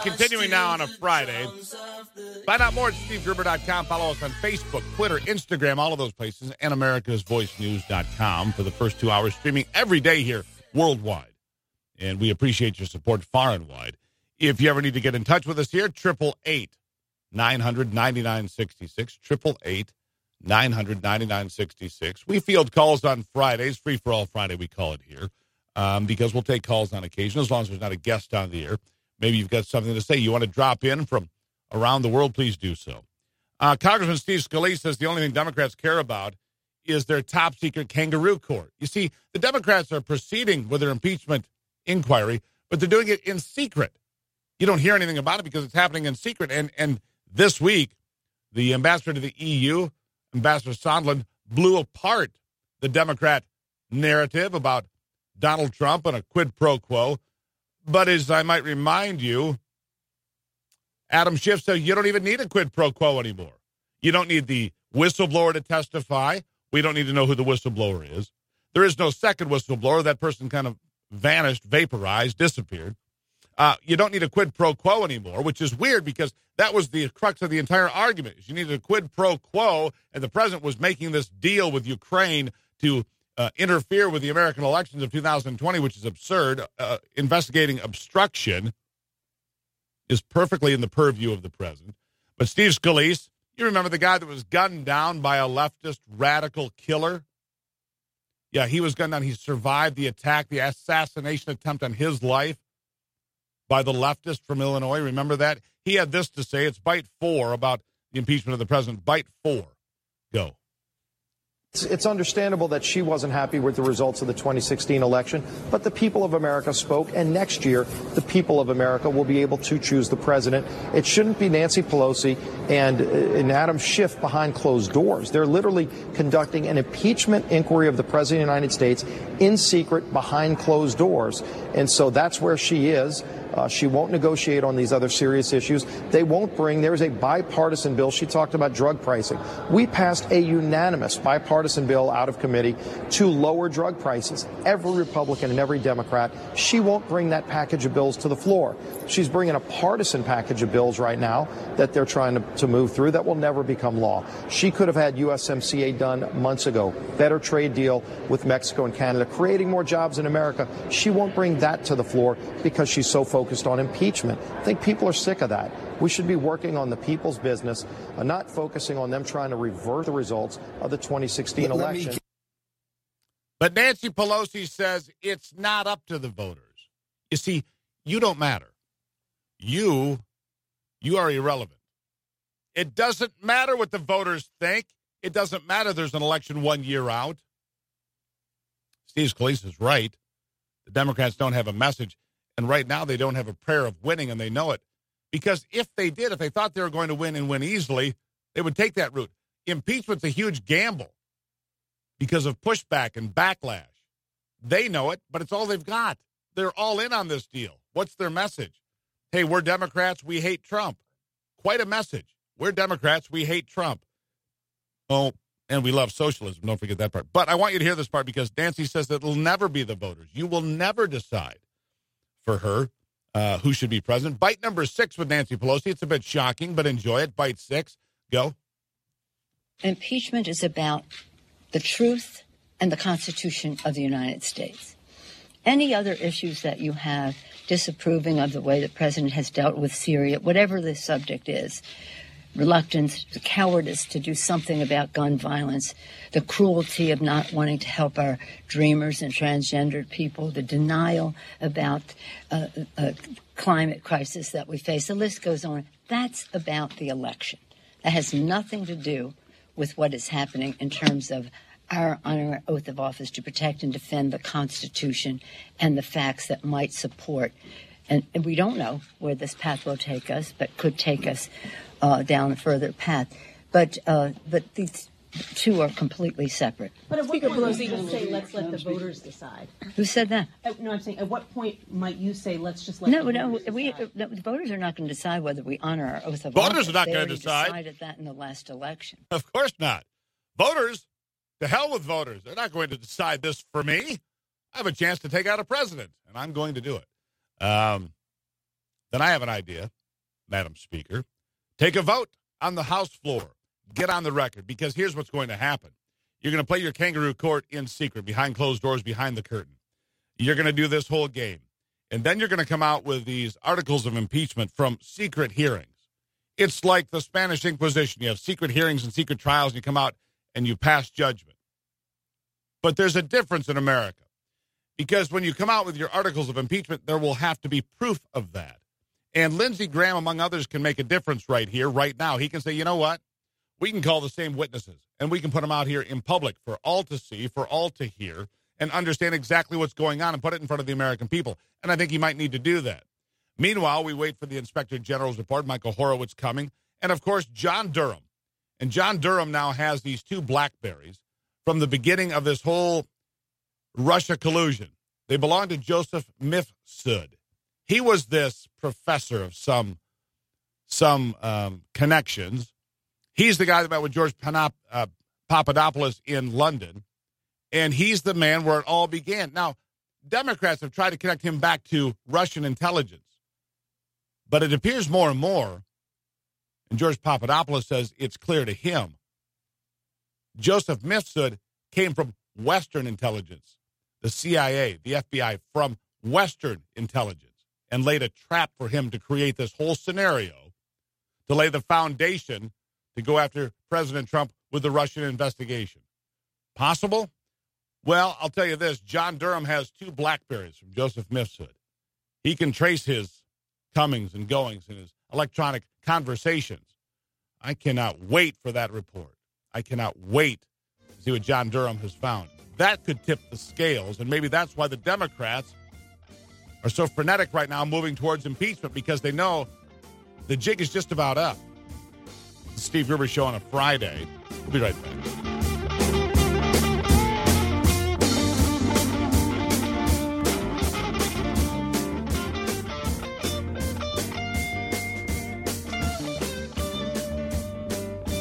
continuing now on a Friday. Find out more at SteveGruber.com. Follow us on Facebook, Twitter, Instagram, all of those places, and AmericasVoiceNews.com for the first 2 hours, streaming every day here worldwide. And we appreciate your support far and wide. If you ever need to get in touch with us here, 888-900-9966, 888-900-9966. We field calls on Fridays, Free for All Friday, we call it here, because we'll take calls on occasion as long as there's not a guest on the air. Maybe you've got something to say. You want to drop in from around the world, please do so. Congressman Steve Scalise says the only thing Democrats care about is their top-secret kangaroo court. You see, the Democrats are proceeding with their impeachment inquiry, but they're doing it in secret. You don't hear anything about it because it's happening in secret. And this week, the ambassador to the EU, Ambassador Sondland, blew apart the Democrat narrative about Donald Trump and a quid pro quo. But as I might remind you, Adam Schiff said you don't even need a quid pro quo anymore. You don't need the whistleblower to testify. We don't need to know who the whistleblower is. There is no second whistleblower. That person kind of vanished, vaporized, disappeared. You don't need a quid pro quo anymore, which is weird because that was the crux of the entire argument. You needed a quid pro quo, and the president was making this deal with Ukraine to interfere with the American elections of 2020, which is absurd. Investigating obstruction is perfectly in the purview of the president. But Steve Scalise, you remember the guy that was gunned down by a leftist radical killer? Yeah, he was gunned down. He survived the attack, the assassination attempt on his life by the leftist from Illinois. Remember that? He had this to say. It's bite 4 about the impeachment of the president. Bite 4. Go. It's understandable that she wasn't happy with the results of the 2016 election, but the people of America spoke, and next year, the people of America will be able to choose the president. It shouldn't be Nancy Pelosi and Adam Schiff behind closed doors. They're literally conducting an impeachment inquiry of the president of the United States in secret behind closed doors. And so that's where she is. She won't negotiate on these other serious issues. They won't there's a bipartisan bill. She talked about drug pricing. We passed a unanimous bipartisan bill out of committee to lower drug prices. Every Republican and every Democrat, she won't bring that package of bills to the floor. She's bringing a partisan package of bills right now that they're trying to move through that will never become law. She could have had USMCA done months ago, better trade deal with Mexico and Canada, creating more jobs in America. She won't bring that to the floor because she's so focused on impeachment. I think people are sick of that. We should be working on the people's business and not focusing on them trying to revert the results of the 2016 election. But Nancy Pelosi says it's not up to the voters. You see, you don't matter. You are irrelevant. It doesn't matter what the voters think. It doesn't matter there's an election 1 year out. Steve Scalise is right. The Democrats don't have a message. And right now they don't have a prayer of winning, and they know it. Because if they did, if they thought they were going to win and win easily, they would take that route. Impeachment's a huge gamble because of pushback and backlash. They know it, but it's all they've got. They're all in on this deal. What's their message? Hey, we're Democrats, we hate Trump. Quite a message. We're Democrats, we hate Trump. Oh, and we love socialism. Don't forget that part. But I want you to hear this part because Nancy says that it'll never be the voters. You will never decide for her who should be president. Bite number 6 with Nancy Pelosi. It's a bit shocking, but enjoy it. Bite 6. Go. Impeachment is about the truth and the Constitution of the United States. Any other issues that you have disapproving of the way the president has dealt with Syria, whatever the subject is, reluctance, the cowardice to do something about gun violence, the cruelty of not wanting to help our dreamers and transgendered people, the denial about climate crisis that we face. The list goes on. That's about the election. That has nothing to do with what is happening in terms of our honoring our oath of office to protect and defend the Constitution and the facts that might support. And we don't know where this path will take us, but could take us down a further path. But these two are completely separate. But at what point will you say, let's let the voters decide? Who said that? No, I'm saying, at what point might you say, let's just let the voters decide? The voters are not going to decide whether we honor our oath of voters office. Are not they going to decide. Decided that in the last election. Of course not. Voters, to hell with voters. They're not going to decide this for me. I have a chance to take out a president, and I'm going to do it. then I have an idea, Madam Speaker. Take a vote on the House floor. Get on the record, because here's what's going to happen. You're going to play your kangaroo court in secret, behind closed doors, behind the curtain. You're going to do this whole game. And then you're going to come out with these articles of impeachment from secret hearings. It's like the Spanish Inquisition. You have secret hearings and secret trials, and you come out and you pass judgment. But there's a difference in America, because when you come out with your articles of impeachment, there will have to be proof of that. And Lindsey Graham, among others, can make a difference right here, right now. He can say, you know what? We can call the same witnesses, and we can put them out here in public for all to see, for all to hear, and understand exactly what's going on and put it in front of the American people. And I think he might need to do that. Meanwhile, we wait for the Inspector General's report, Michael Horowitz coming, and, of course, John Durham. And John Durham now has these two BlackBerries from the beginning of this whole Russia collusion. They belong to Joseph Mifsud. He was this professor of some connections. He's the guy that met with George Papadopoulos in London, and he's the man where it all began. Now, Democrats have tried to connect him back to Russian intelligence, but it appears more and more, and George Papadopoulos says it's clear to him, Joseph Mifsud came from Western intelligence, the CIA, the FBI, from Western intelligence, and laid a trap for him to create this whole scenario, to lay the foundation to go after President Trump with the Russian investigation. Possible? Well, I'll tell you this. John Durham has two BlackBerries from Joseph Mifsud. He can trace his comings and goings in his electronic conversations. I cannot wait for that report. I cannot wait to see what John Durham has found. That could tip the scales, and maybe that's why the Democrats are so frenetic right now moving towards impeachment, because they know the jig is just about up. The Steve Rivers Show on a Friday. We'll be right back.